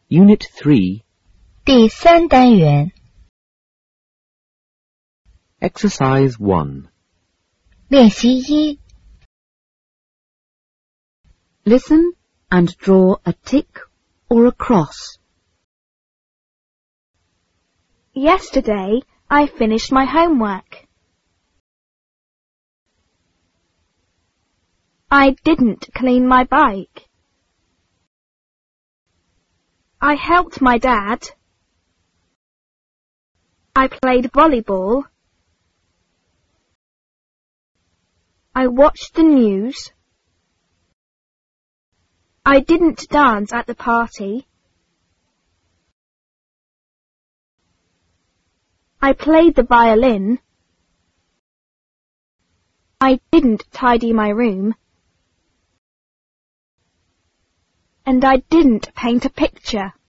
Unit 3, 第3单元 Exercise 1. 练习1 Listen and draw a tick or a cross. Yesterday, I finished my homework. I didn't clean my bike. I helped my dad. I played volleyball. I watched the news. I didn't dance at the party. I played the violin. I didn't tidy my room. And I didn't paint a picture.